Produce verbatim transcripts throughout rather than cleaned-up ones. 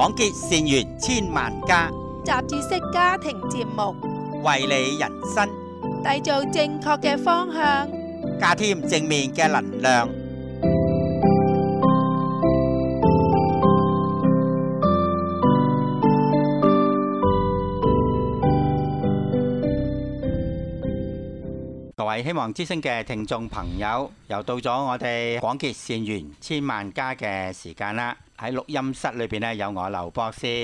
廣結善緣千萬家， 雜誌式家庭節目， 為你人生締造正確嘅方向， 加添正面嘅能量。各位希望之聲嘅聽眾朋友，又到咗我哋廣結善緣千萬家嘅時間啦！喺錄音室裏邊呢，有我劉博士。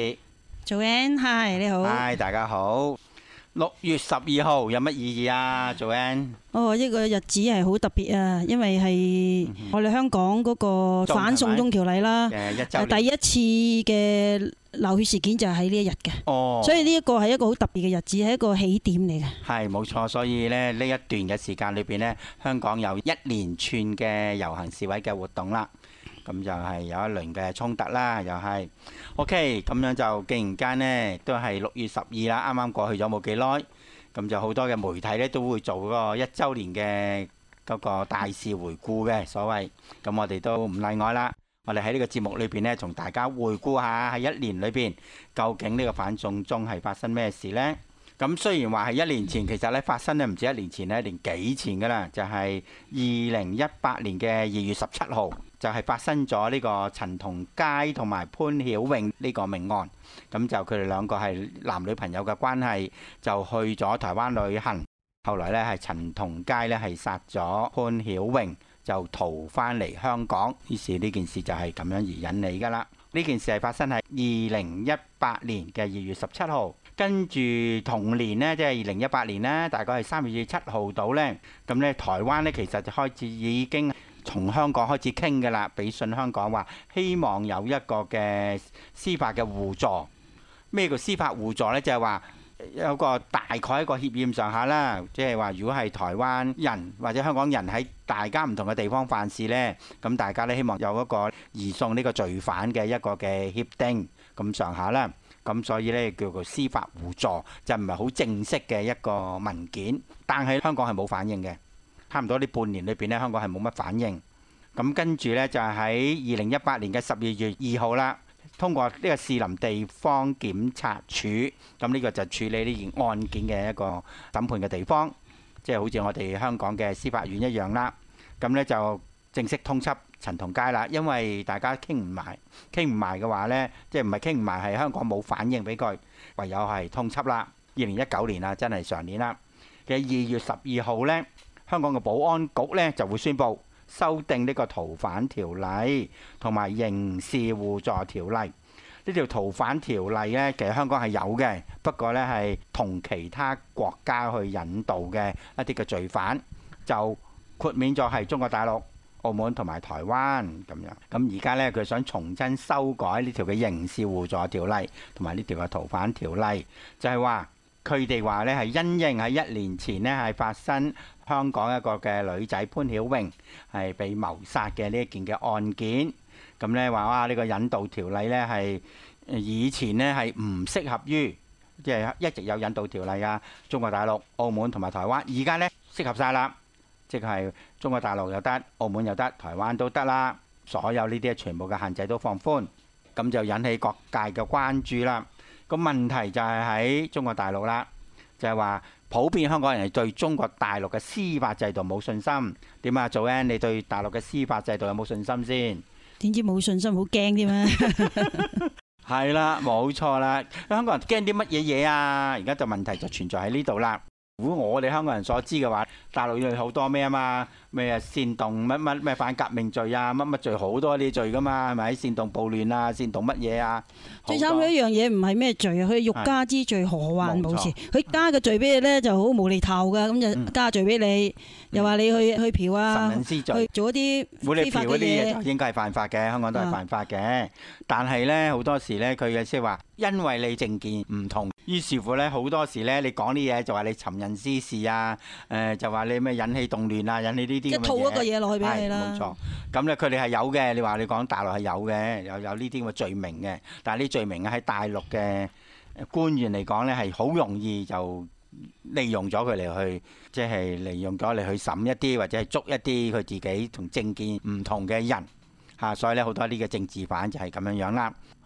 Joanne，hi，你好。 嗨，大家好。六月十二號有乜意義啊，Joanne？ 哦，呢個日子係好特別啊，因為係我哋香港嗰個反送中條例啦，第一次嘅流血事件就係喺呢一日嘅。哦，所以呢一個係一個好特別嘅日子，係一個起點嚟嘅。係冇錯，所以咧呢一段嘅時間裏邊呢，香港有一連串嘅遊行示威嘅活動啦。咁就係有一輪嘅衝突啦，又係 OK。咁樣就既然間呢都係六月十二啦，啱啱過去咗冇幾耐，咁就好多嘅媒體呢都會做嗰個一週年嘅嗰個大事回顧嘅所謂。咁我哋都唔例外啦。我哋喺呢個節目裏邊呢，同大家回顧下喺一年裏邊究竟呢個反送中係發生咩事呢？咁雖然話係一年前，其實咧發生咧唔止一年前咧，一年幾前噶啦，就係二零一八年嘅二月十七號，就係發生咗呢個陳同佳同埋潘曉穎呢個命案。咁就佢哋兩個係男女朋友嘅關係，就去咗台灣旅行。後來咧係陳同佳咧係殺咗潘曉穎，就逃翻嚟香港。於是呢件事就係咁樣而引起噶啦。呢件事係發生喺二零一八年嘅二月十七號。跟住同年呢，即係二零一八年呢，大概係三月七號到呢。咁呢，台灣呢，其實就開始已經從香港開始傾嘅啦，俾信香港話希望有一個嘅司法嘅互助。咩叫司法互助呢？就係話有個大概一個協議上下啦，即係話如果係台灣人或者香港人喺大家唔同嘅地方犯事呢，咁大家呢，希望有一個移送呢個罪犯嘅一個嘅協定咁上下啦。咁所以咧叫做司法互助，就唔係好正式嘅一個文件，但係香港係冇反應嘅，差唔多呢半年裏邊咧，香港係冇乜反應。咁跟住呢，就係喺二零一八年嘅十二月二號啦，通過呢個士林地方檢察處，咁呢個就處理呢件案件嘅一個審判嘅地方，即係好似我哋香港嘅司法院一樣啦。咁呢就正式通緝陳同佳啦，因為大家傾唔埋，傾唔埋嘅話呢，即係唔係傾唔埋，係香港冇反應俾佢，唯有係通緝啦。二零一九年啊，真係上年啦。其實二月十二號呢，香港嘅保安局呢就會宣布修訂呢個逃犯條例同埋刑事互助條例。呢條逃犯條例呢，其實香港係有嘅，不過呢係同其他國家去引渡嘅一啲嘅罪犯，就豁免咗係中國大陸、澳門同埋台灣咁樣。咁而家呢，佢想重新修改呢條嘅刑事互助條例同埋呢條嘅逃犯條例，就係話佢哋話呢係因應喺一年前呢係發生香港一個嘅女仔潘曉穎係被謀殺嘅呢一件嘅案件。咁呢話哇，呢個引渡條例呢係以前呢係唔適合於，即係一直有引渡條例啊，中國大陸、澳門同埋台灣，而家呢適合晒啦。即係中國大陸又得，澳門又得，台灣都得啦。所有呢啲全部嘅限制都放寬，咁就引起各界嘅關注啦。個問題就係喺中國大陸啦，就係話普遍香港人係對中國大陸嘅司法制度冇信心。點啊，Joanne，你對大陸嘅司法制度有冇信心先？ 點知冇信心，好驚添啊！ 係啦，冇錯啦。香港人驚啲乜嘢嘢啊？而家就問題就存在喺呢度啦。如果我哋香港人所知嘅話，大陸有好多咩啊嘛，咩煽動乜乜咩反革命罪啊，乜乜罪，好多啲罪噶嘛，係咪？煽動暴亂啊，煽動乜嘢啊？ 最慘嘅一樣嘢唔係咩罪啊，佢欲加之罪何患無辭？佢加嘅罪俾你咧就好無厘頭噶，咁就加罪俾你，又話你去去嫖啊，去做一啲非法嘅嘢， 就應該係犯法嘅，香港都係犯法嘅。但係咧好多時咧，佢嘅即係話，因為你政見唔同，於是乎咧好多時咧，你講啲嘢就話你尋人滋事啊，誒就話你咩引起動亂啊，引起呢啲咁嘅嘢， 即係套一個嘢落去俾你啦。 冇錯，咁咧佢哋係有嘅。你話你講大陸係有嘅，有有呢啲咁嘅罪名嘅。但係呢罪名喺大陸嘅官員嚟講咧，係好容易就利用咗佢嚟去，即係利用咗嚟去審一啲或者係捉一啲佢自己同政見唔同嘅人嚇。所以咧好多呢個政治犯就係咁樣樣啦。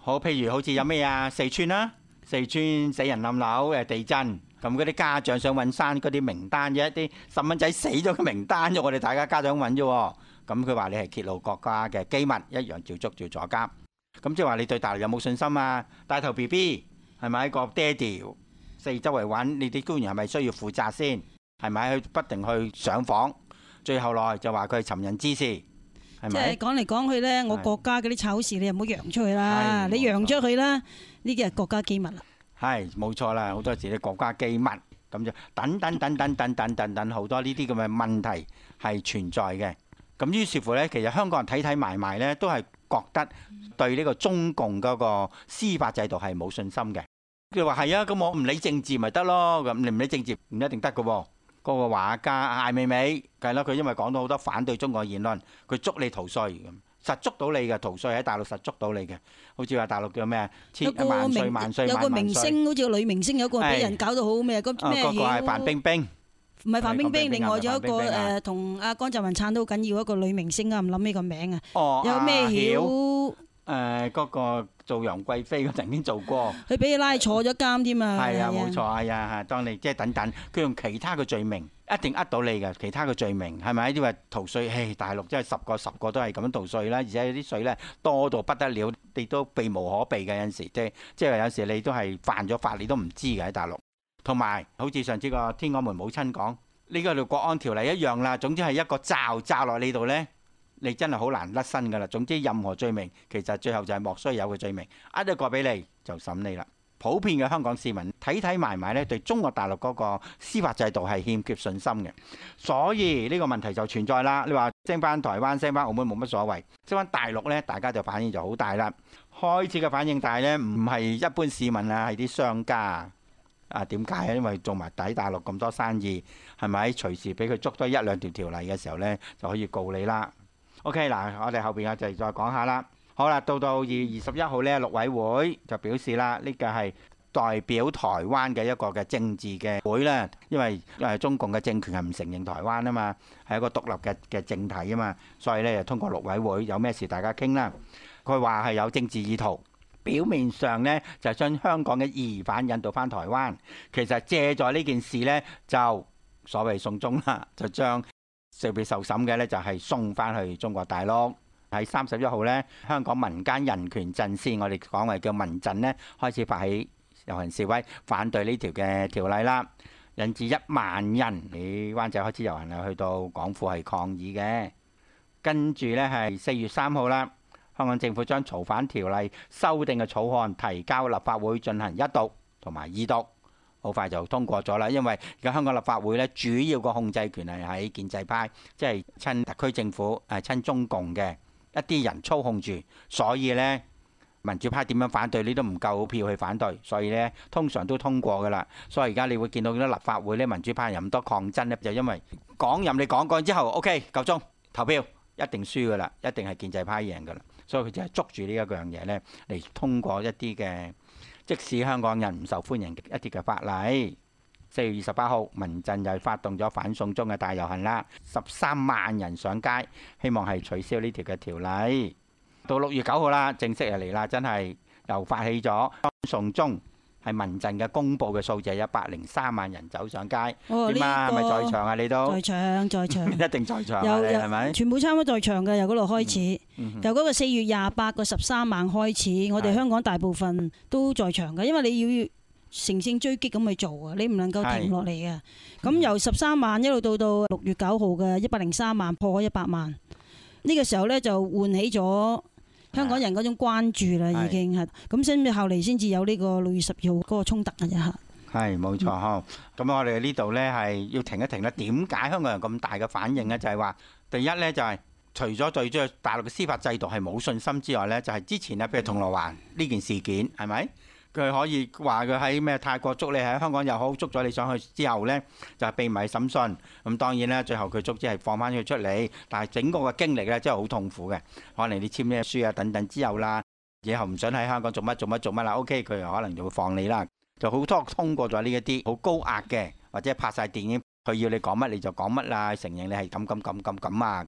好，譬如好似有咩啊？四川啦，四川死人冧樓誒地震，咁嗰啲家長想揾翻嗰啲名單啫，一啲細蚊仔死咗嘅名單啫，我哋大家家長揾啫。咁佢話你係揭露國家嘅機密，一樣照捉照坐監。咁即係話你對大陸有冇信心啊？帶頭 B B 係咪個爹哋四周圍揾你啲官員係咪需要負責先？係咪去不停去上訪？最後來就話佢係尋釁滋事。 即係講嚟講去咧，我國家嗰啲醜事你又唔好揚出去啦，你揚出去啦，呢啲係國家機密啦。係冇錯啦，好多時啲國家機密咁就等等等等等等等等好多呢啲咁嘅問題係存在嘅。咁於是乎咧，其實香港人睇睇埋埋咧，都係覺得對呢個中共嗰個司法制度係冇信心嘅。佢話係啊，咁我唔理政治咪得咯，咁你唔理政治唔一定得㗎喎。嗰個畫家艾未未係咯，佢因為講到好多反對中國言論，佢捉你逃稅咁，實捉到你嘅逃稅喺大陸實捉到你嘅，好似話大陸叫咩啊？千萬歲萬歲萬萬歲！ 有個明星好似個女明星，有個俾人搞到好咩？咁咩？ 嗰個係范冰冰， 唔係范冰冰，另外仲有一個誒同阿江澤民撐到好緊要一個女明星啊，唔諗起個名啊。 哦， 有咩曉？ 誒嗰個做楊貴妃，佢曾經做過， 佢俾佢拉坐咗監添啊！ 係啊，冇錯，係啊，係。當你即係等等，佢用其他嘅罪名一定呃到你嘅，其他嘅罪名係咪？因為逃稅，唉，大陸真係十個十個都係咁樣逃稅啦，而且啲稅咧多到不得了，你都避無可避嘅。有陣時即係即係有時你都係犯咗法，你都唔知嘅喺大陸。同埋好似上次個天安門母親講，呢個條國安條例一樣啦。總之係一個罩罩落你度咧。你真係好難甩身㗎啦！總之任何罪名，其實最後就係莫須有嘅罪名，呃一個俾你就審你啦。普遍嘅香港市民睇睇埋埋咧，對中國大陸嗰個司法制度係欠缺信心嘅，所以呢個問題就存在啦。你話升翻台灣、升翻澳門冇乜所謂，升翻大陸咧，大家就反應就好大啦。開始嘅反應大咧，唔係一般市民啊，係啲商家啊。點解啊？因為做埋底大陸咁多生意，係咪隨時俾佢捉多一兩條條例嘅時候咧，就可以告你啦。OK 嗱，我哋後邊我就再講下啦。好啦，到到二月二十一號呢，陸委會就表示啦，呢個係代表台灣嘅一個嘅政治嘅會啦。因為誒中共嘅政權係唔承認台灣啊嘛，係一個獨立嘅嘅政體啊嘛，所以咧就通過陸委會有咩事大家傾啦。佢話係有政治意圖，表面上呢就將香港嘅疑犯引渡翻台灣，其實借咗呢件事呢，就所謂送中啦，就將最被受審嘅咧就係送翻去中國大陸。喺三十一號咧，香港民間人權陣線，我哋講為叫民陣咧，開始發起遊行示威，反對呢條嘅條例啦，引致一萬人喺灣仔開始遊行啊，去到港府係抗議嘅。跟住咧係四月三號啦，香港政府將逃犯條例修訂嘅草案提交立法會進行一讀同埋二讀。好快就通過咗啦，因為而家香港立法會咧主要個控制權係喺建制派，即係親特區政府、誒親中共嘅一啲人操控住，所以咧民主派點樣反對你都唔夠票去反對，所以咧通常都通過噶啦。所以而家你會見到啲立法會咧民主派有咁多抗爭咧，就因為講任你講講之後 ，OK 夠鐘投票一定輸噶啦，一定係建制派贏噶啦，所以佢就係捉住呢一樣嘢咧嚟通過一啲嘅。即使香港人唔受歡迎一啲嘅法例，四月二十八號民陣又發動咗反送中嘅大遊行啦，十三萬人上街，希望係取消呢條嘅條例。到六月九號啦，正式又嚟啦，真係又發起咗反送中，係民陣嘅公佈嘅數字係一百零三萬人走上街。 哦， 點啊？係咪在場啊？你都在場，在場， 一定在場啊！你係咪？ 全部差唔多在場嘅，由嗰度開始，嗯嗯、由嗰個四月廿八個十三萬開始，我哋香港大部分都在場嘅，因為你要乘勝追擊咁去做啊，你唔能夠停落嚟嘅。咁、嗯、由十三萬一路到到六月九號嘅一百零三萬，破咗一百萬。呢、呢個時候咧就喚起咗香港人嗰種關注啦，已經係咁，先至後嚟先至有呢個六月十二號嗰個衝突嘅啫嚇。係冇錯呵。咁、嗯、我哋呢度呢係要停一停啦。點解香港人咁大嘅反應呢？就係、是、話第一呢，就係、是、除咗對住大陸嘅司法制度係冇信心之外呢，就係、是、之前呢，譬如銅鑼灣呢件事件係咪？佢可以話佢喺咩泰國捉你，喺香港又好，捉咗你上去之後呢，就係秘密審訊。咁當然啦，最後佢捉之係放翻佢出嚟，但係整個嘅經歷呢，真係好痛苦嘅。可能你簽咩書啊等等之後啦，以後唔想喺香港做乜做乜做乜啦 ，OK， 佢又可能就會放你啦。就好多通過咗呢一啲好高壓嘅，或者拍晒電影，佢要你講乜你就講乜啦，承認你係咁咁咁咁咁啊。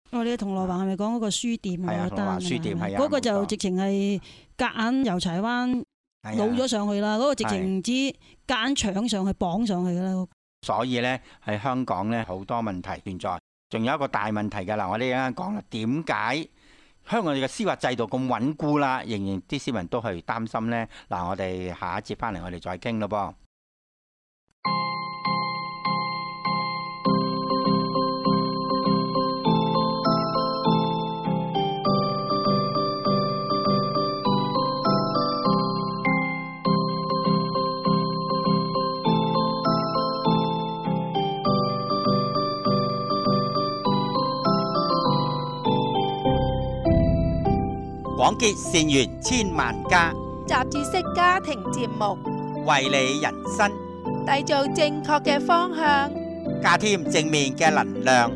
哦，你嘅銅鑼灣係咪講嗰個書店係啊， 嗰單？ 書店係啊， 嗰個就直情係夾硬由柴灣攞咗上去啦。嗰個直情唔知夾硬搶上去綁上去㗎啦。 所以咧喺香港咧好多問題存在，仲有一個大問題㗎啦。我哋啱啱講啦，點解香港嘅司法制度咁穩固啦，仍然啲市民都係擔心呢？嗱，我哋下一節翻嚟，我哋再傾咯噃。廣結善緣千萬家， 雜誌式家庭節目， 為你人生締造正確嘅方向， 加添正面嘅能量。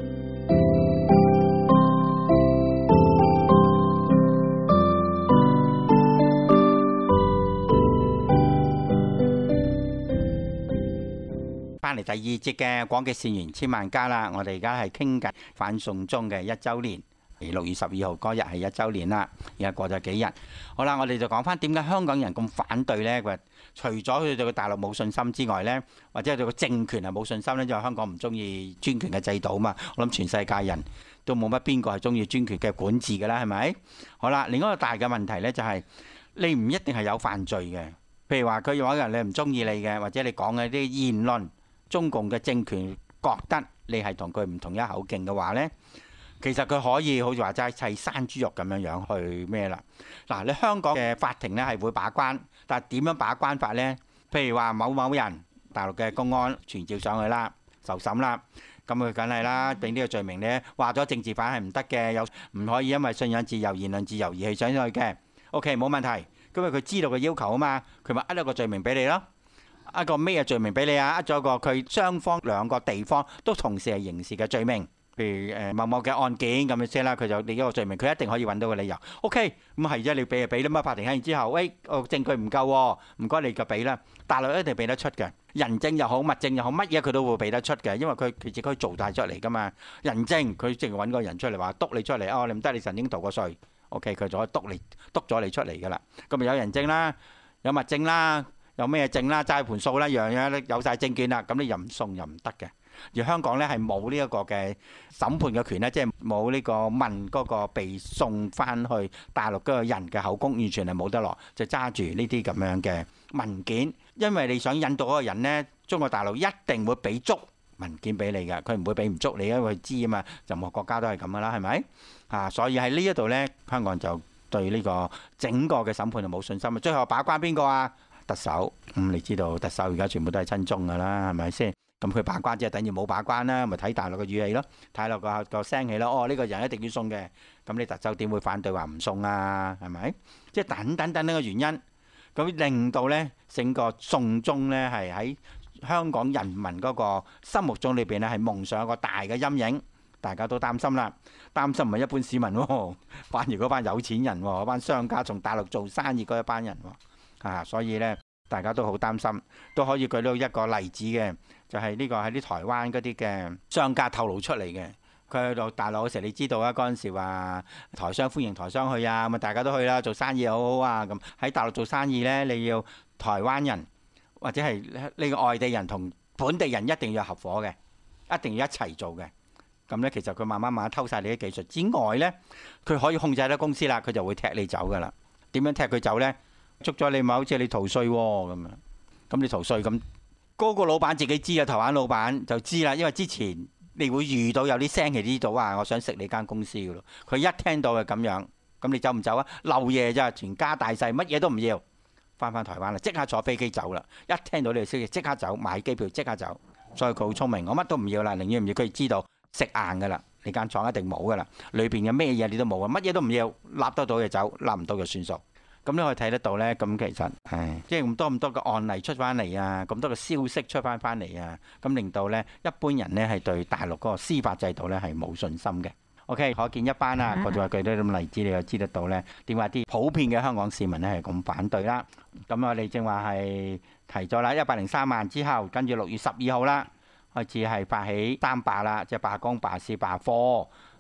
翻嚟第二節嘅廣結善緣千萬家啦，我哋而家係傾緊反送中嘅一週年。六月十二號嗰日係一週年啦，而家過咗幾日。好啦，我哋就講翻點解香港人咁反對呢？佢除咗佢對個大陸冇信心之外呢，或者對個政權係冇信心呢，因為香港唔中意專權嘅制度啊嘛。我諗全世界人都冇乜邊個係中意專權嘅管治㗎啦，係咪？好啦，另一個大嘅問題呢，就係你唔一定係有犯罪嘅。譬如話佢有個人你唔中意你嘅，或者你講嘅啲言論，中共嘅政權覺得你係同佢唔同一口徑嘅話呢，其實佢可以好似話齋砌山豬肉咁樣樣去咩啦？嗱，你香港嘅法庭呢係會把關，但係點樣把關法呢？譬如話某某人大陸嘅公安傳召上去啦，受審啦，咁佢梗係啦，俾呢個罪名呢，話咗政治犯係唔得嘅，又唔可以因為信仰自由、言論自由而去上去嘅。OK， 冇問題，因為佢知道個要求啊嘛，佢咪呃咗個罪名俾你咯。一個咩罪名俾你啊？呃咗個佢雙方兩個地方都同時係刑事嘅罪名。譬如誒某某嘅案件咁樣先啦，佢就你一個罪名，佢一定可以揾到個理由。OK，咁係啫，你俾就俾啦嘛。法庭睇完之後，喂，個證據唔夠，唔該你就俾啦。大陸一定俾得出嘅，人證又好，物證又好，乜嘢佢都會俾得出嘅，因為佢佢自己可以做大出嚟噶嘛。人證佢淨係揾個人出嚟話督你出嚟，哦，你唔得，你曾經逃過稅。OK，佢就可以督你督咗你出嚟噶啦。咁咪有人證啦，有物證啦，有咩證啦，齋盤數啦，樣樣有晒證件啦，咁你又唔送又唔得嘅。而香港咧係冇呢一個嘅審判嘅權咧，即係冇呢個問嗰個被送翻去大陸嗰個人嘅口供，完全係冇得落，就揸住呢啲咁樣嘅文件。因為你想引渡嗰個人呢，中國大陸一定會俾足文件俾你嘅，佢唔會俾唔足你，因為佢知啊嘛。任何國家都係咁噶啦，係咪啊？所以喺呢一度呢，香港就對呢個整個嘅審判就冇信心。最後把關邊個啊？特首。咁、嗯、你知道特首而家全部都係親中噶啦，係咪先？咁佢把關即係等於冇把關啦，咪睇大陸嘅語氣咯，睇落個個聲氣咯。哦，呢個人一定要送嘅，咁你特首點會反對話唔送啊？係咪？即係等等等等嘅原因，咁令到呢整個送中呢係喺香港人民嗰個心目中裏邊呢係蒙上一個大嘅陰影，大家都擔心啦。擔心唔係一般市民喎，反而嗰班有錢人喎，嗰班商家從大陸做生意嗰一班人喎，啊，所以呢大家都好擔心，都可以舉到一個例子嘅。就係呢個喺啲台灣嗰啲嘅商家透露出嚟嘅，佢去到大陸嘅時候，你知道啊，嗰陣時話台商歡迎台商去啊，咁啊大家都去啦，做生意好好啊。咁喺大陸做生意呢，你要台灣人或者係呢個外地人同本地人一定要合夥嘅，一定要一齊做嘅。咁呢，其實佢慢慢慢慢偷晒你啲技術之外呢，佢可以控制到公司啦，佢就會踢你走噶啦。點樣踢佢走呢？捉咗你咪好似你逃稅喎咁樣，咁你逃稅咁。嗰個老闆自己知啊，台灣老闆就知啦，因為之前你會遇到有啲聲氣知道啊，我想食你間公司噶咯。佢一聽到係咁樣，咁你走唔走啊？漏夜咋，全家大細乜嘢都唔要，翻返台灣啦，即刻坐飛機走啦。一聽到你哋消息，即刻走，買機票即刻走。所以佢好聰明，我乜都唔要啦，寧願唔要。佢知道食硬噶啦，你間廠一定冇噶啦，裏邊嘅咩嘢你都冇啊，乜嘢都唔要，立得到就走，立唔到就算數。咁你可以睇得到呢，咁其實係即係咁多咁多嘅案例出翻嚟啊，咁多嘅消息出翻翻嚟啊，咁令到呢一般人呢係對大陸嗰個司法制度呢係冇信心嘅。OK， 可見一斑啦，我就話舉啲咁例子，你就知得到呢點解啲普遍嘅香港市民呢係咁反對啦。咁我哋正話係提咗啦，一百零三萬之後，跟住六月十二號啦，開始係發起三罷啦，即係罷工、罷市、罷課。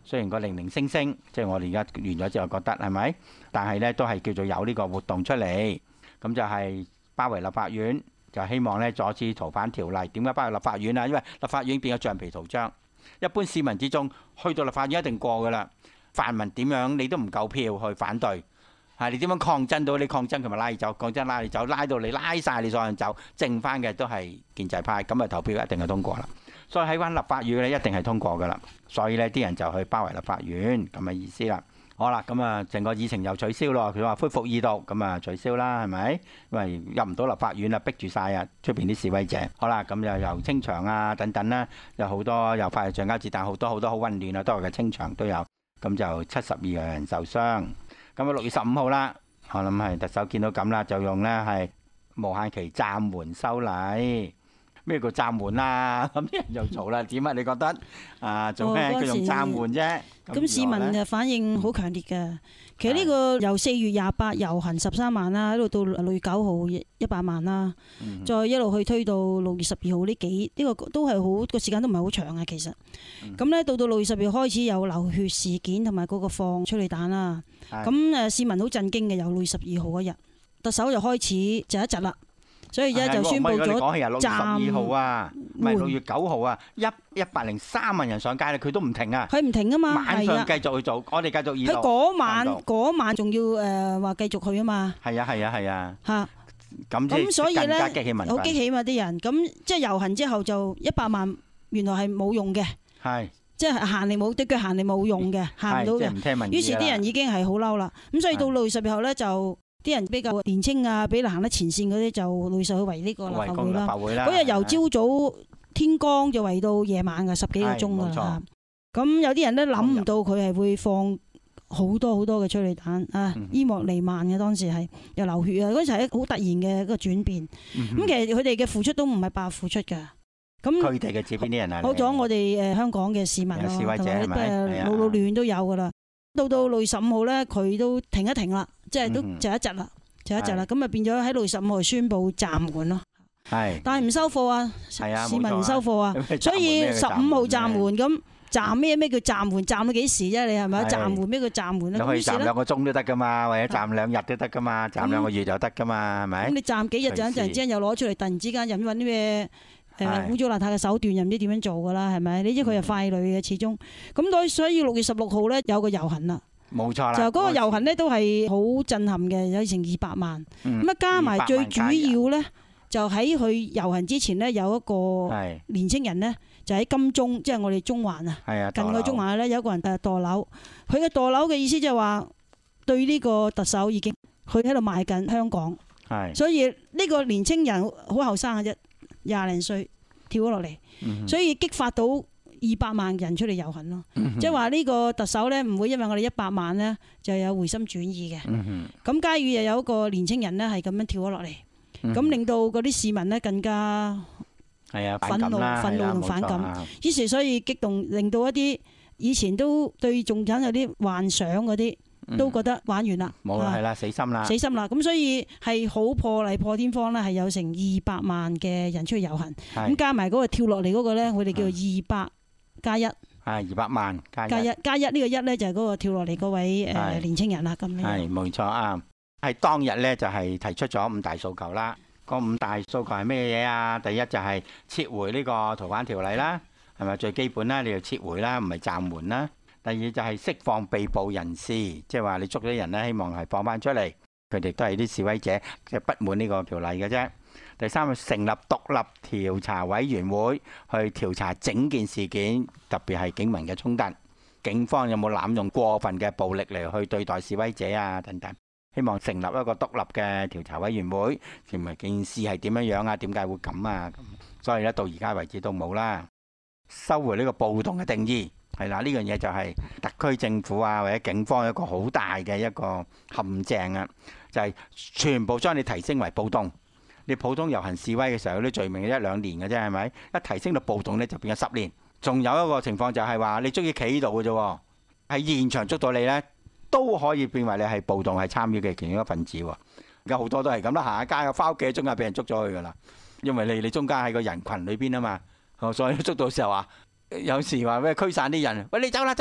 雖然個零零星星，即係我哋而家完咗之後覺得係咪？但係呢都係叫做有呢個活動出嚟，咁就係包圍立法院，就希望呢阻止逃犯條例。點解包圍立法院啊？因為立法院變咗橡皮圖章，一般市民之中去到立法院一定過㗎啦。泛民點樣你都唔夠票去反對，係你點樣抗爭到？你抗爭佢咪拉你走，抗爭拉你走，拉到你拉晒你所有人走，剩翻嘅都係建制派，咁啊投票一定係通過啦。所以喺翻立法院咧一定係通過㗎啦。所以呢啲人就去包圍立法院咁嘅意思啦。好啦，咁啊成個議程又取消咯。佢話恢復二讀，咁啊取消啦，係咪？因為入唔到立法院啦，逼住晒啊出邊啲示威者。好啦，咁又由清場啊等等啦，有好多又發橡膠子彈，好多好多好混亂啊，都係嘅清場都有。咁就七十二個人受傷。咁啊六月十五號啦，我諗係特首見到咁啦，就用呢係無限期暫緩修例。咩叫暫緩啊？咁啲人又嘈啦，點啊？你覺得啊？做咩佢用暫緩啫？ 咁市民就反應好強烈嘅。其實呢個由四月廿八遊行十三萬啦，一路到六月九號一百萬啦，嗯、再一路去推到六月十二號呢幾呢、呢個都係好個時間都唔係好長啊。其實咁咧，到到六月十二號開始有流血事件同埋嗰個放催淚彈啦。咁誒的市民好震驚嘅，由六月十二號嗰日，特首就開始窒一窒啦。所以而家就宣布咗暫緩啊，唔係六月九號啊，一一百零三萬人上街咧，佢都唔停啊， 佢唔停啊嘛， 晚上繼續去做，我哋繼續二度。 佢嗰晚嗰晚仲要誒話繼續去啊嘛。係啊係啊係啊。嚇，咁咁所以咧，好激氣嘛啲人，咁即係遊行之後就一百萬，原來係冇用嘅。係。即係行嚟冇，啲腳行嚟冇用嘅，行唔到嘅。於是啲人已經係好嬲啦。咁所以到六月十二號咧就。啲人比較年青啊，比你行得前線嗰啲就累上去圍呢個立法會啦。嗰日由朝早天光就圍到夜晚嘅十幾個鐘㗎啦。咁有啲人都諗唔到佢係會放好多好多嘅催淚彈啊！煙幕瀰漫嘅當時係又流血啊！嗰時係好突然嘅一個轉變。咁、嗯、其實佢哋嘅付出都唔係白付出㗎。咁佢哋嘅指邊啲人啊？ 好咗我哋誒香港嘅市民咯，同埋誒老老嫩都有㗎啦。到到六月十五號咧，佢都停一停啦，即係都窒一窒啦，窒一窒啦，咁啊變咗喺六月十五號宣布暫緩咯。係，但係唔收貨啊，市民唔收貨啊，所以十五號暫緩咁暫咩咩叫暫緩？暫到幾時啫？你係咪啊？暫緩咩叫暫緩咧？ 你可以暫兩個鐘都得噶嘛，或者暫兩日都得噶嘛，暫兩個月就得噶嘛，係咪？咁你暫幾日就一陣之間又攞出嚟，突然之間又揾啲咩？誒污糟邋遢嘅手段又唔知點樣做㗎啦，係咪？你知佢係傀儡嘅始終。咁所以六月十六號咧有個遊行啦，冇錯啦。就嗰個遊行咧都係好震撼嘅，有成二百萬。咁啊加埋最主要咧，就喺佢遊行之前咧有一個年青人咧，就喺金鐘，即係我哋中環啊，近個中環咧有一個人誒墮樓。佢嘅墮樓嘅意思就係話對呢個特首已經佢喺度賣緊香港。係。所以呢個年青人好後生嘅啫。廿零歲跳咗落嚟，嗯、哼所以激發到二百萬人出嚟遊行咯。即係話呢個特首咧唔會因為我哋一百萬咧就有回心轉意嘅。咁、嗯、哼嘉裕又有一個年青人咧係咁樣跳咗落嚟，咁、嗯、哼令到嗰啲市民咧更加憤怒、憤怒同反感。於是所以激動，令到一啲以前都對仲有有啲幻想嗰啲。都覺得玩完啦， 冇啦，係啦，死心啦， 死心啦。咁所以係好破例破天荒咧，係有成二百萬嘅人出去遊行。咁加埋嗰個跳落嚟嗰個咧，我哋叫做二百加一。係二百萬加一。加一加一呢個一咧就係嗰個跳落嚟嗰位誒年青人啦。咁樣係冇錯啊！係當日咧就係提出咗五大訴求啦。個五大訴求係咩嘢啊？第一就係撤回呢個逃犯條例啦，係咪最基本啦？你要撤回啦，唔係暫緩啦。第二就係釋放被捕人士，即係話你捉咗人咧，希望係放翻出嚟。佢哋都係啲示威者，即係不滿呢個條例嘅啫。第三係成立獨立調查委員會去調查整件事件，特別係警民嘅衝突，警方有冇濫用過分嘅暴力嚟去對待示威者啊等等。希望成立一個獨立嘅調查委員會，同埋件事係點樣樣啊？點解會咁啊？所以咧到而家為止都冇啦。收回呢個暴動嘅定義。係啦，呢樣嘢就係特區政府啊，或者警方一個好大嘅一個陷阱啊，就係全部將你提升為暴動。你普通遊行示威嘅時候，啲罪名一兩年嘅啫，係咪？一提升到暴動咧，就變咗十年。仲有一個情況就係話，你中意企喺度嘅啫，喺現場捉到你咧，都可以變為你係暴動係參與嘅其中一份子。而家好多都係咁啦，行下街啊，翻屋企中間俾人捉咗去噶啦，因為你你中間喺個人群裏邊啊嘛，所以捉到時候話。有時話咩驅散啲人，喂你走啦走啦，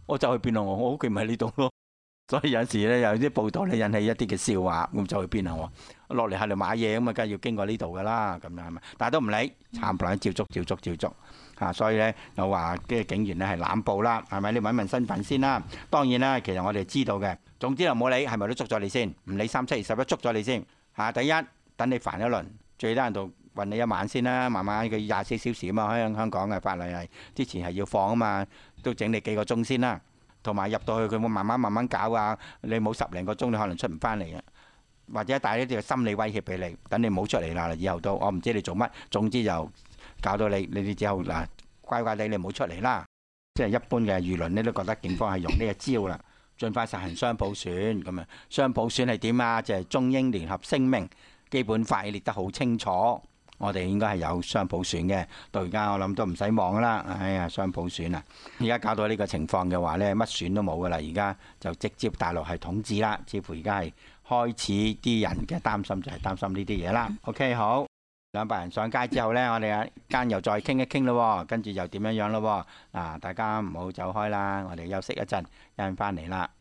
我就去邊啊？我我屋企咪喺呢度咯。所以有時咧有啲報道咧引起一啲嘅笑話，咁就去邊啊？我落嚟喺度買嘢咁啊，梗係要經過呢度噶啦，咁樣係咪？但係都唔理，慘不撚照捉照捉照捉嚇。所以咧又話啲警員咧係濫捕啦，係咪？你問一問身份先啦。當然啦，其實我哋知道嘅。總之就冇理係咪都捉咗你先，唔理三七二十一捉咗你先嚇。第一等你煩一輪，最低限度韞你一晚先啦，慢慢佢廿四小時啊嘛，香香港嘅法例係之前係要放啊嘛，都整你幾個鐘先啦。同埋入到去佢會慢慢慢慢搞啊！你冇十零個鐘，你可能出唔翻嚟嘅，或者帶一啲心理威脅俾你，等你冇出嚟啦。以後都我唔知你做乜，總之就搞到你，你哋之後嗱乖乖地你唔好出嚟啦。即係一般嘅輿論咧都覺得警方係用呢個招啦，盡快實行雙普選咁啊！雙普選係點啊？就係中英聯合聲明，基本法列得好清楚。我哋應該係有雙普選嘅，到而家我諗都唔使望啦。哎呀，雙普選啊！而家搞到呢個情況嘅話呢，乜選都冇噶啦。而家就直接大陸係統治啦，似乎而家係開始啲人嘅擔心就係擔心呢啲嘢啦。OK， 好，兩百人上街之後呢，我哋啊間又再傾一傾咯，跟住又點樣樣咯？嗱，大家唔好走開啦，我哋休息一陣，一陣翻嚟啦。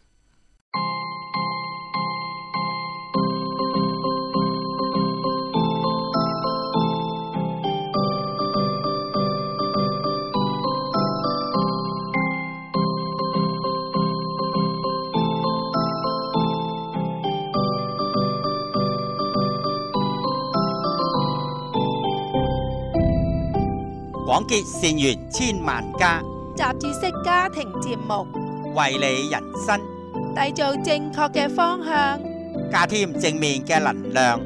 廣結善緣千萬家， 雜誌式家庭節目， 為你人生締造正確嘅方向， 加添正面嘅能量。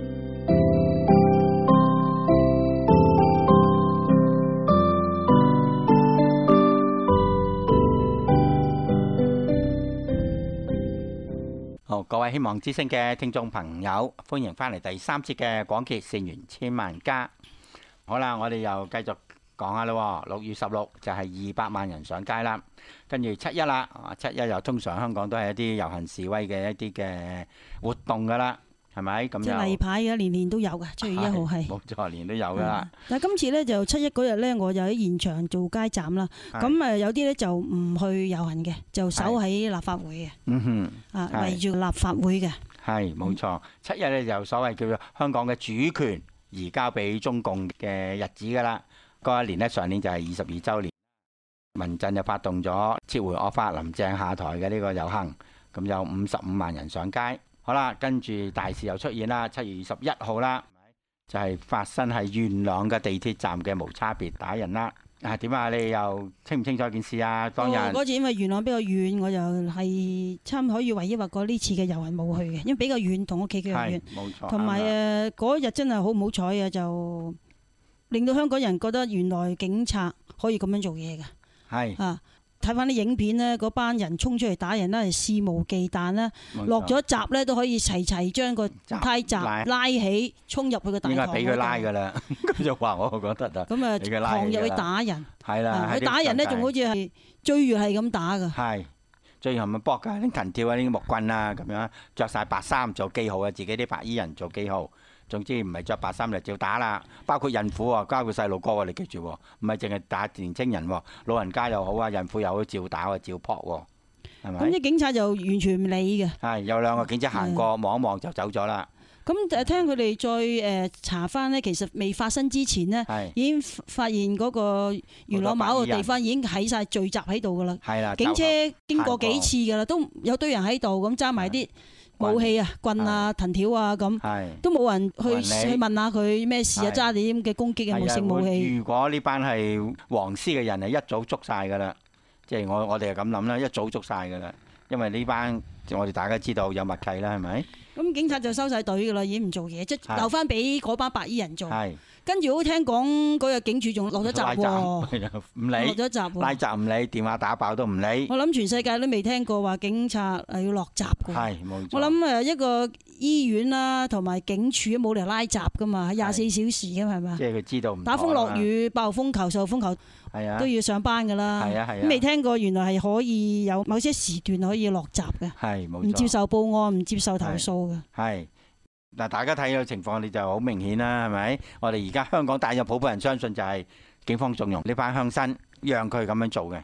好，各位希望之聲嘅聽眾朋友，歡迎翻嚟第三節嘅廣結善緣千萬家。好啦，我哋又繼續講下咯。六月十六就係二百萬人上街啦，跟住七一啦，七一又通常香港都係一啲遊行示威嘅一啲嘅活動噶啦，係咪咁？ 即係例牌嘅，年年都有嘅，七月一號係冇錯，年年都有噶啦。 但係今次咧就七一嗰日咧，我就喺現場做街站啦。咁誒有啲咧就唔去遊行嘅，就守喺立法會嘅。嗯哼，啊圍住立法會嘅。係冇錯，七一咧就所謂叫做香港嘅主權移交俾中共嘅日子噶啦。嗰一年呢，上年就係二十二週年，民陣就發動咗撤回惡法、林鄭下台嘅呢個遊行，咁有五十五萬人上街。好啦，跟住大事又出現啦，七月二十一號啦，就係發生係元朗嘅地鐵站嘅無差別打人啦。啊點啊？你又清唔清楚件事啊？當日嗰次因為元朗比較遠，我就係差唔多可以唯一話過呢次嘅遊行冇去嘅，因為比較遠，同屋企比較遠。冇錯。同埋誒嗰日真係好唔好彩啊！就令到香港人覺得原來警察可以咁樣做嘢嘅。係啊，睇翻啲影片呢，嗰班人衝出嚟打人咧，係肆無忌憚啦。落咗閘咧都可以齊齊將個呔閘拉起，衝入去個大堂。應該俾佢拉㗎啦。咁就話我覺得啊。咁啊，狂入去打人。係啦。佢打人咧，仲好似係追住係咁打㗎。係。最後咪搏㗎，啲藤條啊，啲木棍啊，咁樣着晒白衫做記號啊，自己啲白衣人做記號。總之唔係着白衫就照打啦，包括孕婦啊，包括細路哥啊，你記住，唔係淨係打年青人，老人家又好啊，孕婦又好，照打啊，照撲，係咪？咁啲警察就完全唔理嘅。係有兩個警察行過望一望就走咗啦。咁誒聽佢哋再誒查翻呢，其實未發生之前呢，已經發現嗰個元朗某個地方已經喺晒聚集喺度噶啦。係啦，警車經過幾次噶啦，都有堆人喺度咁揸埋啲武器啊、棍啊、藤條啊咁，都冇人去去問下佢咩事啊？揸啲咁嘅攻擊嘅冇性武器。如果呢班係黃絲嘅人係一早捉晒噶啦，即係我我哋係咁諗啦，一早捉晒噶啦，因為呢班我哋大家知道有默契啦，係咪？咁警察就收晒隊噶啦，已經唔做嘢，即係留翻俾嗰班白衣人做。係。跟住好聽講嗰日警署仲落咗閘喎，唔理落咗閘，拉閘唔理，電話打爆都唔理。我諗全世界都未聽過話警察係要落閘㗎。係冇錯。我諗誒一個醫院啦，同埋警署都冇理由拉閘㗎嘛，廿四小時㗎係嘛？即係佢知道唔打風落雨、暴風球、受風球，係啊，都要上班㗎啦。係啊係啊。未聽過原來係可以有某些時段可以落閘嘅。係冇錯。唔接受報案，唔接受投訴嘅。係。嗱，大家睇到情況，你就好明顯啦，係咪？我哋而家香港大有普遍人相信就係警方縱容呢班鄉紳，讓佢咁樣做嘅，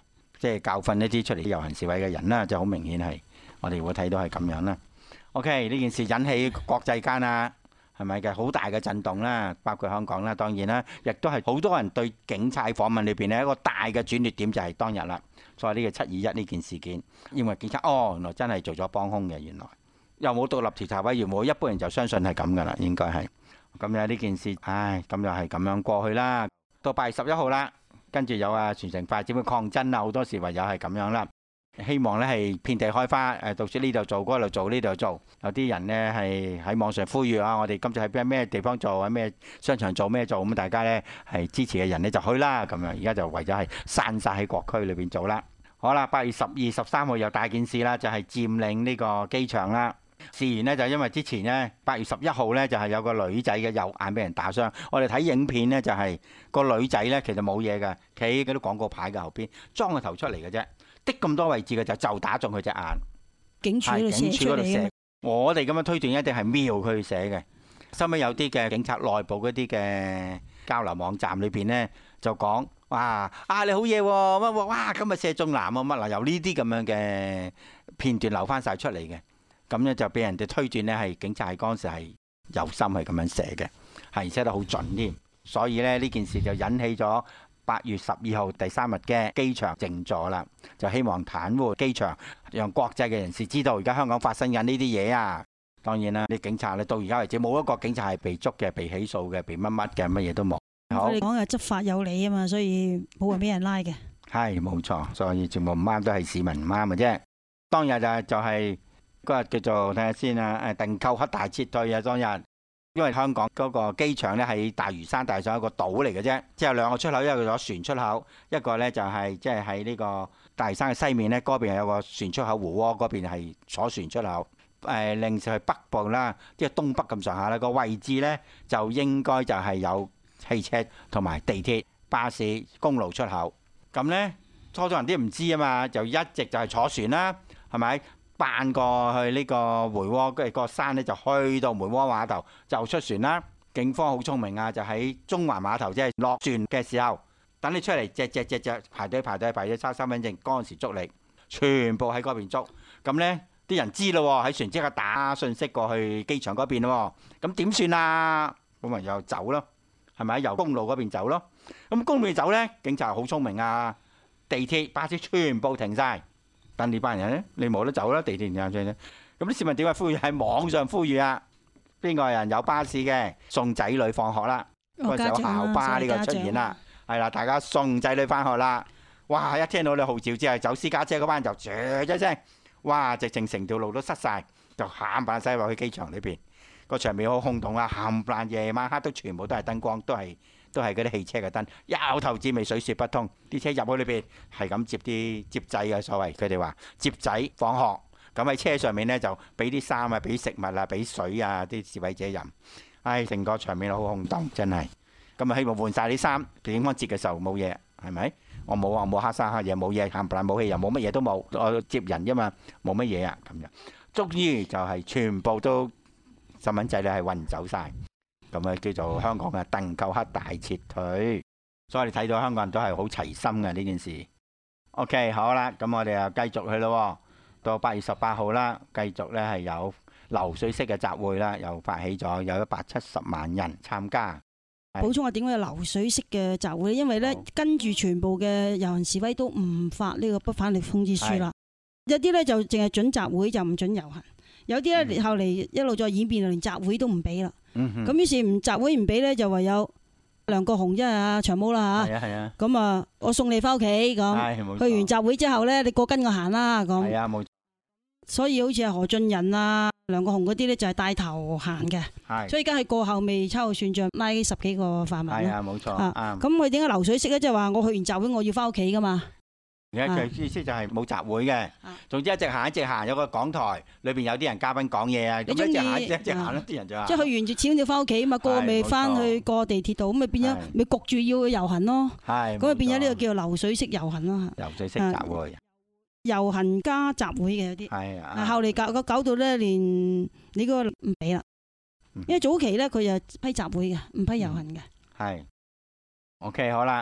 即係教訓一啲出嚟遊行示威嘅人啦，就好明顯係我哋會睇到係咁樣啦。OK， 呢件事引起國際間啊，係咪嘅好大嘅震動啦？包括香港啦，當然啦，亦都係好多人對警察訪問裏邊呢一個大嘅轉捩點就係當日啦。所以呢個七二一呢件事件，因為警察哦原來真係做咗幫兇嘅，原來又冇獨立調查委員會，一般人就相信係咁噶啦，應該係咁樣呢件事，唉，咁又係咁樣過去啦。到八月十一號啦，跟住有啊全城發展嘅抗爭啦，好多時唯有係咁樣啦。希望咧係遍地開花，誒到處呢度做，嗰度做，呢度做。有啲人呢係喺網上呼籲啊，我哋今次喺邊咩地方做，喺咩商場做咩做，咁大家呢係支持嘅人呢就去啦。咁樣而家就為咗係散晒喺各區裏邊做啦。好啦，八月十二、十三號又大件事啦，就係佔領呢個機場啦。事緣呢就因為之前呢，八月十一號呢就係有個女仔嘅右眼俾人打傷。我哋睇影片呢就係個女仔呢其實冇嘢嘅，企喺嗰啲廣告牌嘅後邊，裝個頭出嚟嘅啫。的咁多位置嘅就就打中佢隻眼， 警署嗰度射出嚟嘅。 我哋咁樣推斷一定係瞄佢寫嘅。收尾有啲嘅警察內部嗰啲嘅交流網站裏邊呢，就講哇啊你好嘢喎，乜哇今日射中男啊乜嗱，由呢啲咁樣嘅片段流翻晒出嚟嘅，咁呢就俾人哋推斷呢係警察係嗰陣時係有心係咁樣寫嘅，係寫得好準添。所以呢呢件事就引起咗八月十二號第三日嘅機場靜坐啦，就希望袒護機場，讓國際嘅人士知道而家香港發生緊呢啲嘢啊。當然啦，啲警察咧到而家為止冇一個警察係被捉嘅、被起訴嘅、被乜乜嘅，乜嘢都冇。 我哋講嘅執法有理啊嘛，所以冇人俾人拉嘅。 係冇錯，所以全部唔啱都係市民唔啱嘅啫。當日就就係嗰日叫做睇下先啊，誒鄧寇克大撤退啊當日。因為香港嗰個機場咧喺大嶼山大上一個島嚟嘅啫，即係兩個出口，一個有船出口，一個咧就係即係喺呢個大嶼山嘅西面咧，嗰邊係有個船出口湖窩，嗰邊係坐船出口。誒，另就係北部啦，即係東北咁上下啦，個位置咧就應該就係有汽車同埋地鐵、巴士、公路出口。咁咧初初人啲唔知啊嘛，就一直就係坐船啦，係咪？扮過去呢個梅窩，跟住個山咧就去到梅窩碼頭就出船啦。警方好聰明啊，就喺中環碼頭即係落船嘅時候，等你出嚟隻隻隻隻排隊排隊排隊抄身份證，嗰陣時捉你，全部喺嗰邊捉。咁呢啲人知咯，喺船即刻打信息過去機場嗰邊咯。咁點算啊？咁咪又走咯，係咪由公路嗰邊走咯？咁公路走呢，警察好聰明啊，地鐵巴士全部停晒。等呢班人咧，你冇得走啦，地鐵停晒啫。咁啲市民點解呼籲喺網上呼籲啊？邊個人有巴士嘅送仔女放學啦？嗰陣時有校巴呢個出現啦，係啦，大家送仔女翻學啦。哇！一聽到你號召之後，走私家車嗰班就啜一聲，哇！直情成條路都塞晒，就冚唪唥駛落去機場裏邊。個場面好轟動啊！冚唪唥夜晚黑都全部都係燈光，都係都係嗰啲汽車嘅燈，由頭至尾水泄不通。啲車入去裏邊係咁接啲接仔嘅所謂，佢哋話接仔放學。咁喺車上面呢，就俾啲衫啊、俾食物啊、俾水啊，啲示威者飲。唉，成個場面好轟動，真係。咁啊，希望換晒啲衫，警方接嘅時候冇嘢，係咪？我冇話冇黑衫黑嘢，冇嘢冚唪唥武器又冇乜嘢都冇，我接人啫嘛，冇乜嘢啊咁樣。終於就係全部都細蚊仔咧係運走晒。咁啊叫做香港嘅鄧寇克大撤退。所以你睇到香港人都係好齊心嘅呢件事。OK， 好啦，咁我哋又繼續去咯。到八月十八號啦，繼續咧係有流水式嘅集會啦，又發起咗有一百七十萬人參加。 補充下點解有流水式嘅集會咧？因為咧跟住全部嘅遊行示威都唔發呢個不反對通知書啦。有啲咧就淨係準集會就唔準遊行，有啲咧後嚟一路再演變，連集會都唔俾啦。咁於是唔集會唔俾咧，就唯有梁國雄即係阿長毛啦嚇。係啊係啊。咁啊，我送你翻屋企咁。去完集會之後咧，你過跟我行啦咁。係啊，冇。所以好似係何俊仁啊、梁國雄嗰啲咧，就係帶頭行嘅。係。所以而家係過後未秋後算賬，拉十幾個泛民。係啊，冇錯。啊，咁佢點解流水式咧？即係話我去完集會，我要翻屋企噶嘛。而家佢意思就係冇集會嘅，總之一直行一直行，有個講台裏邊有啲人嘉賓講嘢啊，咁一直行一直行咯，啲人就話。即係去完就始終要翻屋企啊嘛，個未翻去過地鐵度，咁咪變咗咪焗住要去遊行咯。係。咁咪變咗呢個叫做流水式遊行咯。流水式集會。遊行加集會嘅有啲，係啊，後嚟搞搞到咧，連你嗰個唔俾啦，因為早期咧佢就批集會嘅，唔批遊行嘅。係，OK 好啦，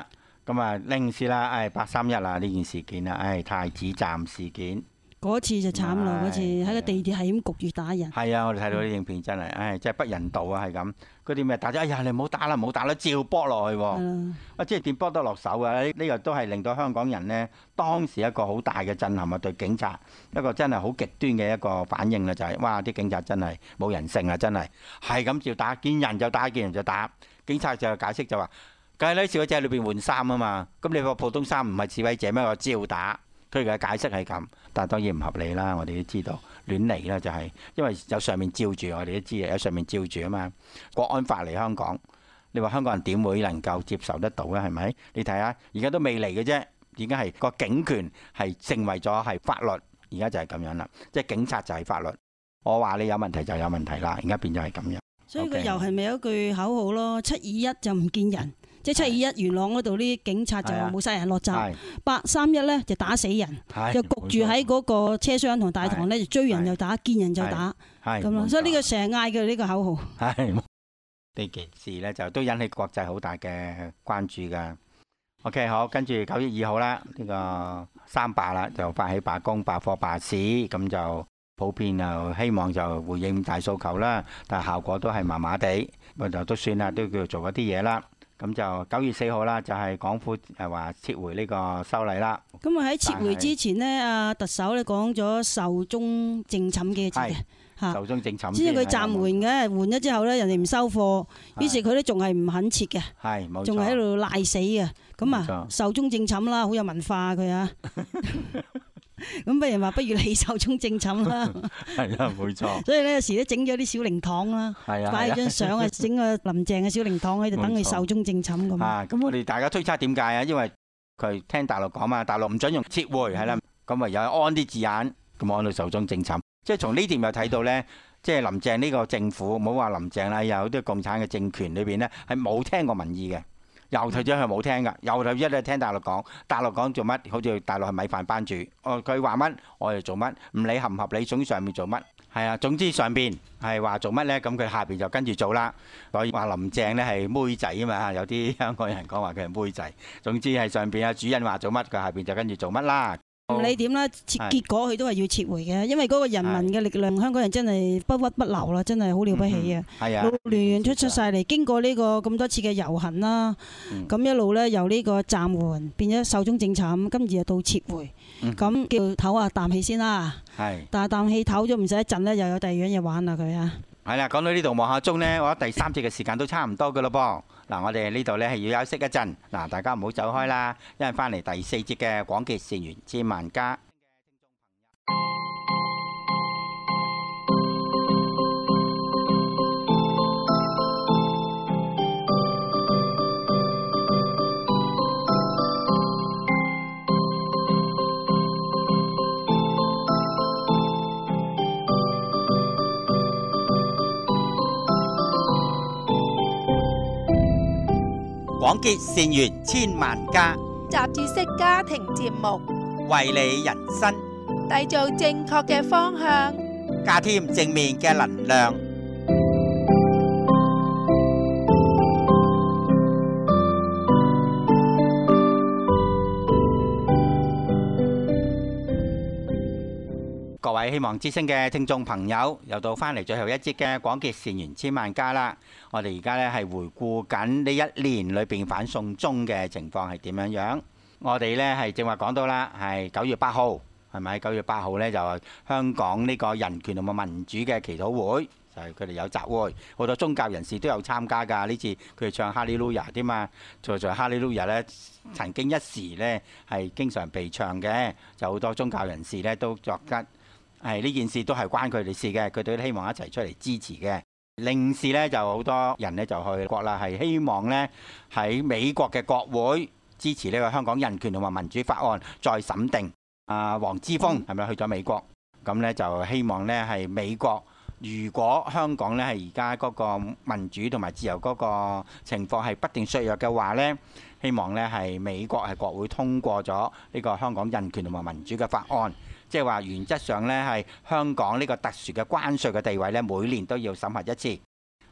咁啊另事啦，誒八三一啊呢件事件啊，誒太子站事件。 嗰次就慘咯，嗰次喺個地鐵係咁焗住打人。 係啊，我哋睇到啲影片真係，唉，真係不人道啊，係咁。嗰啲咩大家，哎呀，你唔好打啦，唔好打啦，照搏落去喎。啊，即係點搏得落手啊？呢呢個都係令到香港人呢當時一個好大嘅震撼啊！對警察一個真係好極端嘅一個反應啦，就係哇！啲警察真係冇人性啊，真係係咁照打，見人就打，見人就打。警察就解釋就話，梗係咧，示威者喺裏邊換衫啊嘛，咁你個普通衫唔係示威者咩？我照打。佢嘅解釋係咁，但係當然唔合理啦。我哋都知道亂嚟啦，就係因為有上面照住，我哋都知啊，有上面照住啊嘛。國安法嚟香港，你話香港人點會能夠接受得到咧？係咪？你睇下，而家都未嚟嘅啫，已經係個警權係成為咗係法律，而家就係咁樣啦。即係警察就係法律，我話你有問題就有問題啦。而家變咗係咁樣。 所以佢又係咪有句口號咯？七二一就唔見人。即係七二一元朗嗰度啲警察就冇晒人落閘，八三一咧就打死人，就焗住喺嗰個車廂同大堂咧就追人就打，見人就打，咁咯。所以呢個成日嗌嘅呢個口號。係呢件事咧就都引起國際好大嘅關注㗎。OK 好，跟住九月二號啦，呢個三罷啦，就發起罷工、罷課、罷市，咁就普遍又希望就回應大訴求啦，但係效果都係麻麻地，咁就都算啦，都叫做一啲嘢啦。咁就九月四號啦，就係港府誒話撤回呢個修例啦。 咁啊喺撤回之前呢，阿特首咧講咗壽終正寢嘅字嘅嚇。壽終正寢。知佢暫緩嘅，換咗之後咧，人哋唔收貨，於是佢咧仲係唔肯撤嘅。係冇錯。仲係喺度賴死嘅。咁啊，壽終正寢啦，好有文化佢啊。咁不如話，不如你壽終正寢啦。係啊，冇錯。所以咧，有時咧整咗啲小靈堂啦，擺張相啊，整個林鄭嘅小靈堂喺度，等佢壽終正寢咁。啊， 咁我哋大家推測點解啊？因為佢聽大陸講嘛，大陸唔准用撤回，係啦，咁啊有安啲字眼，咁安到壽終正寢。即係從呢點又睇到咧，即係林鄭呢個政府，唔好話林鄭啦，有啲共產嘅政權裏邊咧，係冇聽過民意嘅。由頭至尾係冇聽噶，由頭一咧聽大陸講，大陸講做乜，好似大陸係米飯班主，哦佢話乜我哋做乜，唔理合唔合理，總之上面做乜，係啊，總之上邊係話做乜咧，咁佢下邊就跟住做啦。所以話林鄭咧係妹仔啊嘛，有啲香港人講話佢係妹仔，總之係上邊啊主人話做乜，佢下邊就跟住做乜啦。 唔理點啦，結果佢都係要撤回嘅，因為嗰個人民嘅力量，香港人真係不屈不撓啦，真係好了不起啊！係啊，亂亂出出晒嚟，經過呢個咁多次嘅遊行啦，咁一路咧由呢個暫緩變咗壽終正寢，跟住又到撤回，咁叫唞下啖氣先啦。係，但係啖氣唞咗唔使一陣咧，又有第二樣嘢玩啦佢啊！ 係啦，講到呢度望下鐘呢，我覺得第三節嘅時間都差唔多噶咯噃。嗱，我哋呢度呢係要休息一陣。嗱，大家唔好走開啦，因為翻嚟第四節嘅廣結善緣千萬家。廣結善緣千萬家， 雜誌式家庭節目， 為你人生締造正確嘅方向， 加添正面嘅能量。各位希望之聲嘅聽眾朋友，又到翻嚟最後一節嘅廣結善緣千萬家啦。我哋而家咧係回顧緊呢一年裏邊反送中嘅情況係點樣樣。我哋咧係正話講到啦，係九月八號，係咪？九月八號咧就香港呢個人權同埋民主嘅祈禱會，就係佢哋有集會，好多宗教人士都有參加㗎。呢次佢哋唱哈利路亞添嘛，在在哈利路亞咧，曾經一時咧係經常被唱嘅，就好多宗教人士咧都作得。係呢件事都係關佢哋事嘅，佢哋都希望一齊出嚟支持嘅。另事呢，就好多人呢就去國啦，係希望呢喺美國嘅國會支持呢個香港人權同埋民主法案再審定。啊，黃之鋒係咪去咗美國？咁呢就希望呢係美國，如果香港呢係而家嗰個民主同埋自由嗰個情況係不斷削弱嘅話呢，希望呢係美國係國會通過咗呢個香港人權同埋民主嘅法案。即係話原則上呢係香港呢個特殊嘅關稅嘅地位呢，每年都要審核一次。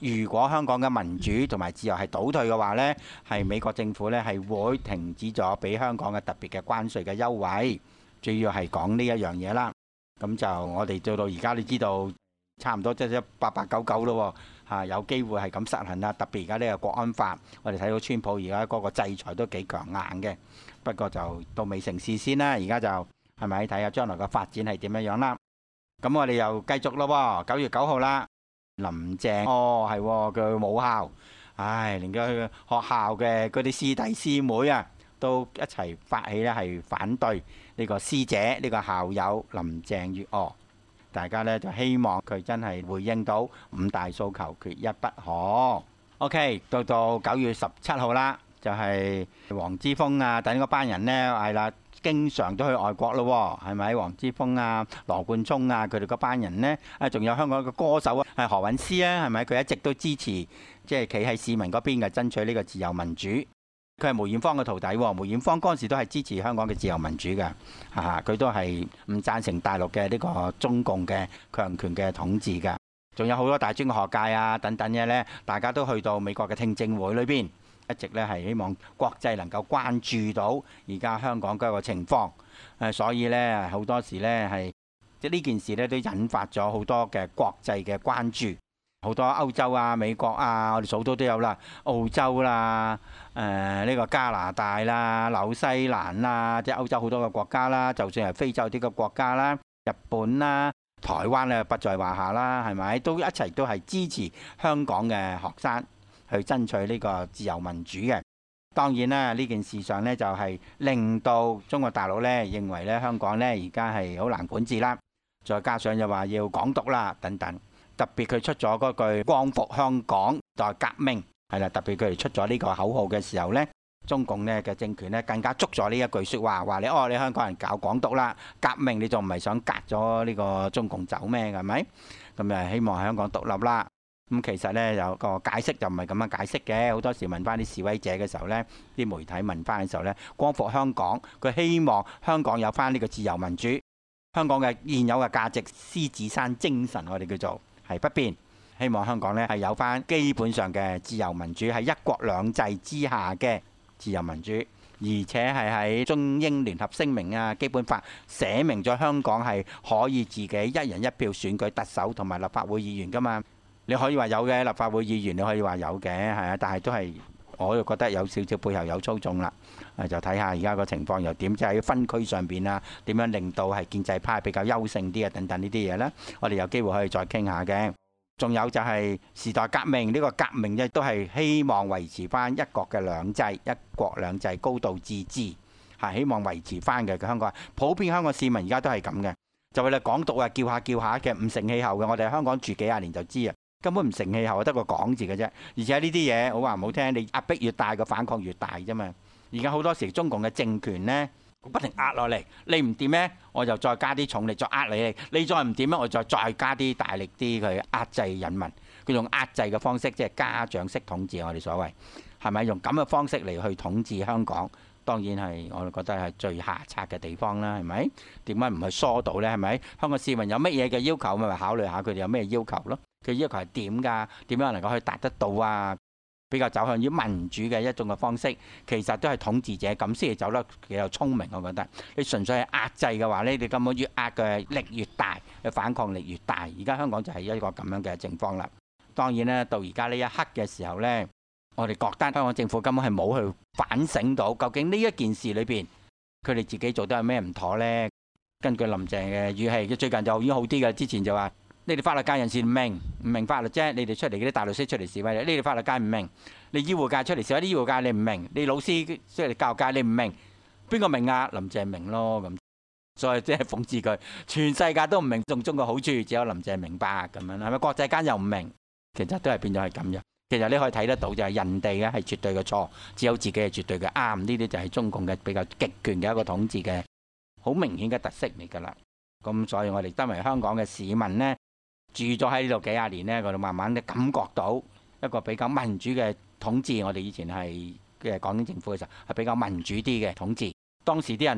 如果香港嘅民主同埋自由係倒退嘅話呢，係美國政府呢係會停止咗俾香港嘅特別嘅關稅嘅優惠。主要係講呢一樣嘢啦。咁就我哋做到而家，你知道差唔多即係八八九九咯嚇，有機會係咁實行啦。特別而家呢個國安法，我哋睇到川普而家嗰個制裁都幾強硬嘅。不過就到未成事先啦，而家就係咪睇下將來嘅發展係點樣樣啦？咁我哋又繼續咯，九月九號啦，林鄭哦係佢母校，唉，連佢學校嘅嗰啲師弟師妹啊，都一齊發起咧係反對呢個師姐呢個校友林鄭月娥。大家呢就希望佢真係回應到五大訴求，缺一不可。OK， 到到九月十七號啦，就係黃之鋒啊等嗰班人呢，係啦，經常都去外國咯，係咪？黃之鋒啊、羅冠聰啊，佢哋嗰班人呢，啊，仲有香港嘅歌手啊，係何韻詩啊，係咪？佢一直都支持，即係企喺市民嗰邊嘅，爭取呢個自由民主。佢係梅艷芳嘅徒弟喎，梅艷芳嗰陣時都係支持香港嘅自由民主嘅，嚇佢都係唔贊成大陸嘅呢個中共嘅強權嘅統治嘅。仲有好多大專學界啊等等嘅呢，大家都去到美國嘅聽證會裏邊，一直呢係希望國際能夠關注到而家香港嗰個情況。誒，所以呢好多時呢係即係呢件事呢都引發咗好多嘅國際嘅關注。好多歐洲啊、美國啊，我哋數到都有啦，澳洲啦、誒、呃、呢、這個加拿大啦、紐西蘭啦，即係歐洲好多個國家啦，就算係非洲啲個國家啦、日本啦、台灣咧不在話下啦，係咪？都一齊都係支持香港嘅學生去爭取呢個自由民主嘅。當然啦，呢件事上呢，就係令到中國大陸呢認為咧香港呢而家係好難管治啦，再加上又話要港獨啦等等。特別佢出咗嗰句光復香港代革命，係啦，特別佢哋出咗呢個口號嘅時候呢，中共呢嘅政權呢更加捉咗呢一句説話，話你哦，你香港人搞港獨啦，革命你仲唔係想革咗呢個中共走咩？係咪？咁誒希望香港獨立啦。咁其實呢，有個解釋就唔係咁樣解釋嘅，好多時問翻啲示威者嘅時候呢，啲媒體問翻嘅時候呢，光復香港，佢希望香港有翻呢個自由民主，香港嘅現有嘅價值獅子山精神，我哋叫做。係不變，希望香港呢係有翻基本上嘅自由民主，係一國兩制之下嘅自由民主，而且係喺中英聯合聲明啊、基本法寫明咗香港係可以自己一人一票選舉特首同埋立法會議員噶嘛。你可以話有嘅立法會議員，你可以話有嘅係啊，但係都係我就覺得有少少背後有操縱啦。就睇下而家個情況又點，即係喺分區上邊啊，點樣令到係建制派比較優勝啲啊，等等呢啲嘢呢，我哋有機會可以再傾下嘅。仲有就係時代革命，呢個革命亦都係希望維持翻一國嘅兩制，一國兩制高度自治，係希望維持翻嘅。香港普遍香港市民而家都係咁嘅，就係你港獨啊，叫下叫下嘅，唔成氣候嘅。我哋喺香港住幾廿年就知啊，根本唔成氣候，得個講字嘅啫。而且呢啲嘢好話唔好聽，你壓迫越大，個反抗越大啫嘛。而家好多時中共嘅政權呢，不停壓落嚟，你唔掂咩？我就再加啲重力，再壓你。你再唔掂咩？我就再加啲大力啲去壓制人民。佢用壓制嘅方式，即係家長式統治，我哋所謂係咪用咁嘅方式嚟去統治香港？當然係我哋覺得係最下策嘅地方啦，係咪？點解唔去疏導呢？係咪？香港市民有乜嘢嘅要求，咪考慮下佢哋有咩要求咯？佢要求係點㗎？點樣能夠可以達得到啊？比較走向於民主嘅一種嘅方式，其實都係統治者咁先至走得幾有聰明。我覺得你純粹係壓制嘅話呢，你根本越壓嘅力越大，嘅反抗力越大。而家香港就係一個咁樣嘅情況啦。當然咧，到而家呢一刻嘅時候呢，我哋覺得香港政府根本係冇去反省到究竟呢一件事裏邊佢哋自己做得係咩唔妥呢？根據林鄭嘅語氣，佢最近就已經好啲嘅，之前就話。你哋法律界人士唔明唔明法律啫，你哋出嚟嗰啲大律師出嚟示威，你哋法律界唔明，你醫護界出嚟示威，啲醫護界你唔明，你老師出嚟教育界你唔明，邊個明啊？林鄭明咯咁，所以即係諷刺佢，全世界都唔明種種嘅好處，只有林鄭明白咁樣，係咪？國際間又唔明，其實都係變咗係咁樣。其實你可以睇得到就係人哋嘅係絕對嘅錯，只有自己係絕對嘅啱。呢啲就係中共嘅比較極權嘅一個統治嘅好明顯嘅特色嚟㗎啦。咁所以我哋身為香港嘅市民呢，住咗喺呢度幾廿年呢，我哋慢慢地感覺到一個比較民主嘅統治。我哋以前係嘅港英政府嘅時候係比較民主啲嘅統治。當時啲人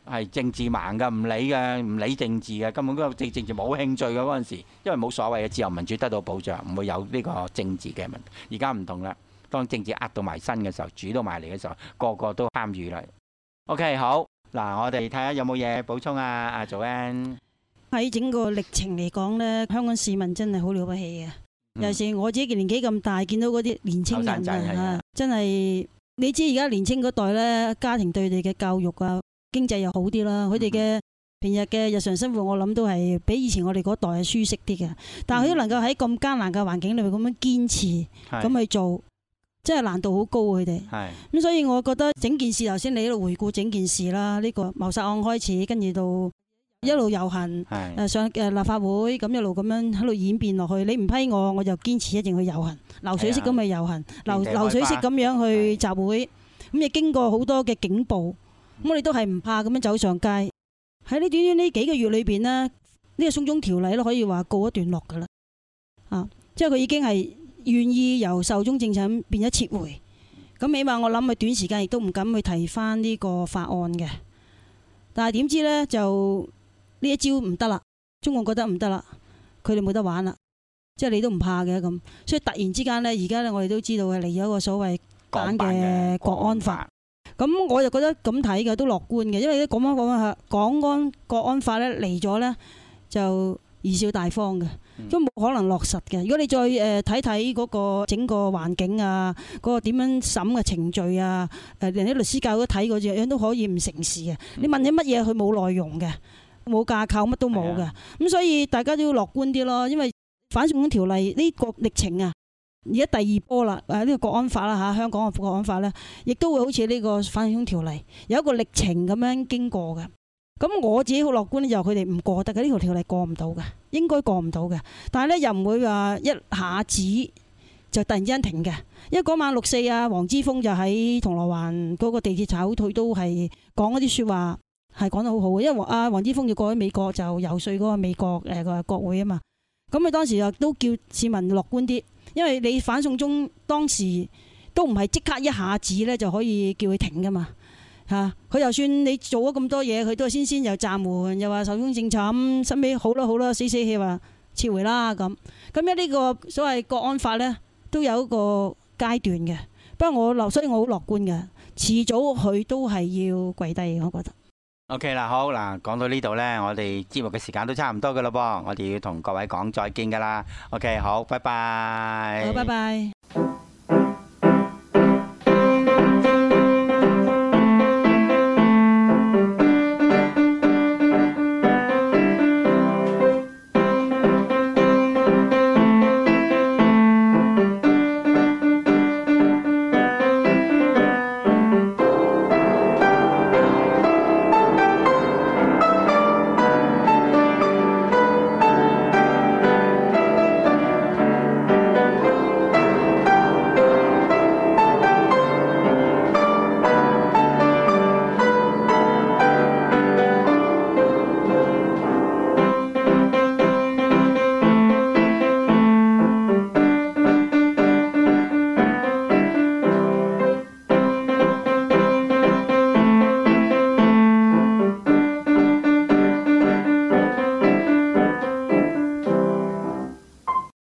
係政治盲㗎，唔理嘅，唔理政治嘅，根本嗰個政政治冇興趣嘅嗰陣時，因為冇所謂嘅自由民主得到保障，唔會有呢個政治嘅問題。而家唔同啦，當政治壓到埋身嘅時候，煮到埋嚟嘅時候，個個都參與啦。OK， 好嗱，我哋睇下有冇嘢補充啊？阿祖恩喺整個歷程嚟講呢，香港市民真係好了不起嘅。尤其是我自己嘅年紀咁大，見到嗰啲年青人啊，真係你知而家年青嗰代呢，家庭對你嘅教育啊，經濟又好啲啦，佢哋嘅平日嘅日常生活，我諗都係比以前我哋嗰代係舒適啲嘅。但係佢都能夠喺咁艱難嘅環境裏面咁樣堅持咁去做，真係難度好高佢哋。咁所以我覺得整件事頭先你喺度回顧整件事啦，呢個謀殺案開始，跟住到一路遊行，誒上誒立法會，咁一路咁樣喺度演變落去。你唔批我，我就堅持一定去遊行，流水式咁去遊行，流流水式咁樣去集會。咁亦經過好多嘅警暴，咁我哋都係唔怕咁樣走上街。喺呢短短呢幾個月裏邊呢，呢、呢個送中條例都可以話告一段落噶啦。啊，即係佢已經係願意由壽終正寢變咗撤回。咁起碼我諗佢短時間亦都唔敢去提翻呢個法案嘅。但係點知呢，就呢一招唔得啦，中共覺得唔得啦，佢哋冇得玩啦，即係你都唔怕嘅咁，所以突然之間呢，而家呢，我哋都知道係嚟咗一個所謂版嘅國安法，咁我就覺得咁睇嘅都樂觀嘅，因為啲港安講下港安國安法呢嚟咗呢，就貽笑大方嘅，都冇可能落實嘅。如果你再誒睇睇嗰個整個環境啊，嗰、嗰個點樣審嘅程序啊，誒連啲律師教都睇過，樣樣都可以唔成事嘅。你問你乜嘢，佢冇內容嘅。冇架構，乜都冇嘅，咁所以大家都要樂觀啲咯。因為反送中條例呢個歷程啊，而家第二波啦，誒、這、呢個國安法啦嚇，香港嘅國安法咧，亦都會好似呢個反送中條例有一個歷程咁樣經過嘅。咁我自己好樂觀咧，就佢哋唔過得嘅，呢條條例過唔到嘅，應該過唔到嘅。但係咧又唔會話一下子就突然之間停嘅，因為嗰晚六四啊，黃之鋒就喺銅鑼灣嗰個地鐵炒佢都係講一啲説話。係講得好好嘅，因為黃啊黃之鋒要過去美國就游說嗰個美國誒個、呃、國會啊嘛，咁佢當時又都叫市民樂觀啲，因為你反送中當時都唔係即刻一下子咧就可以叫佢停噶嘛嚇，佢、啊、就算你做咗咁多嘢，佢都係先先又暫緩，又話壽終正寢，收尾好啦好啦，死死氣話撤回啦咁，咁一呢個所謂國安法咧都有一個階段嘅，不過我樂所以我好樂觀嘅，遲早佢都係要跪低，我覺得。 OK 啦，好嗱，講到呢度呢，我哋節目嘅時間都差唔多噶啦噃，我哋要同各位講再見噶啦。OK， 好，拜拜。 好，拜拜。